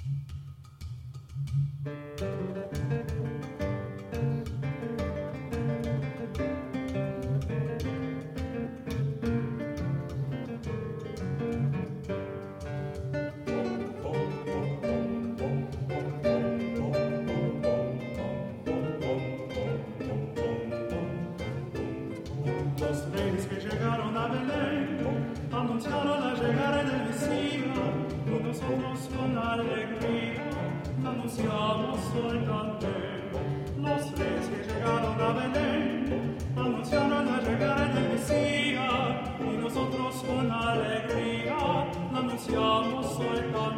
Los reyes que llegaron a Belén anunciaron la llegada del Mesías, y nosotros con alegría anunciamos hoy también. Los reyes que llegaron a Belén anunciaron la llegada del Mesías, y nosotros con alegría anunciamos hoy también.